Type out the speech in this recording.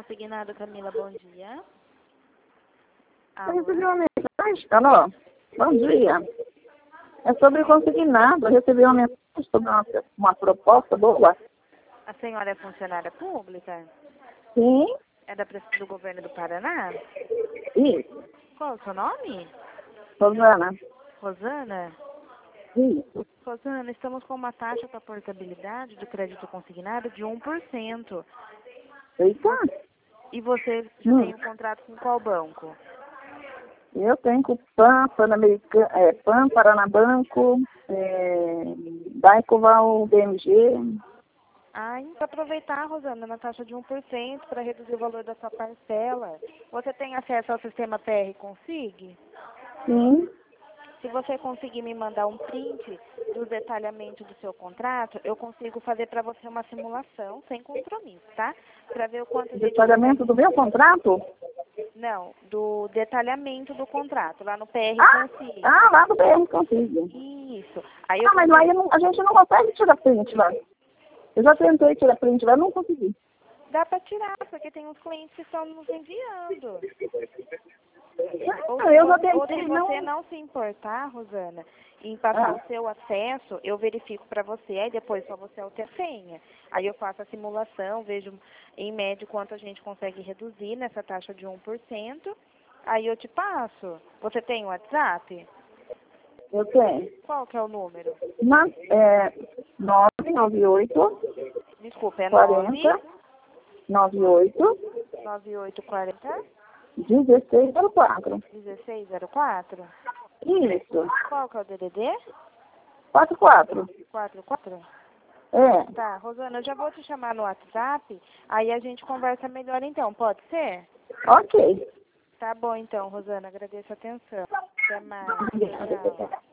Consignado, Camila, bom dia. Eu recebi uma mensagem, alô? Bom dia. É sobre consignado. Eu recebi uma mensagem sobre uma proposta boa. A senhora é funcionária pública? Sim, É do governo do Paraná? isso. Qual é o seu nome? Rosana. Rosana? Isso. Rosana, estamos com uma taxa para portabilidade do crédito consignado de 1%. Eita. E você já tem um contrato com qual banco? Eu tenho com o PAN, PAN, Paranabanco, Daicoval, BMG. Então aproveitar, Rosana, na taxa de 1% para reduzir o valor da sua parcela. Você tem acesso ao sistema PR Consig? Sim. Se você conseguir me mandar um print do detalhamento do seu contrato, eu consigo fazer para você uma simulação sem compromisso, tá? Para ver o quanto a gente Detalhamento do meu contrato? Não, do detalhamento do contrato, lá no PR Consig. Lá do BR consigo. Isso. Aí Mas lá a gente não consegue tirar print lá. Eu já tentei tirar print lá, não consegui. Dá para tirar, porque tem uns clientes que estão nos enviando. Ou se você não se importar, Rosana, em passar o seu acesso, eu verifico para você, aí depois só você altera a senha. Aí eu faço a simulação, vejo em média quanto a gente consegue reduzir nessa taxa de 1%. Aí eu te passo. Você tem o WhatsApp? Eu tenho. Qual que é o número? 998. Desculpa, é 40. 98. 9840 1604. 1604? Isso. Qual que é o DDD? 44. 44? É. Tá, Rosana, eu já vou te chamar no WhatsApp, aí a gente conversa melhor então, pode ser? Ok. Tá bom então, Rosana, agradeço a atenção. Até mais. Tchau.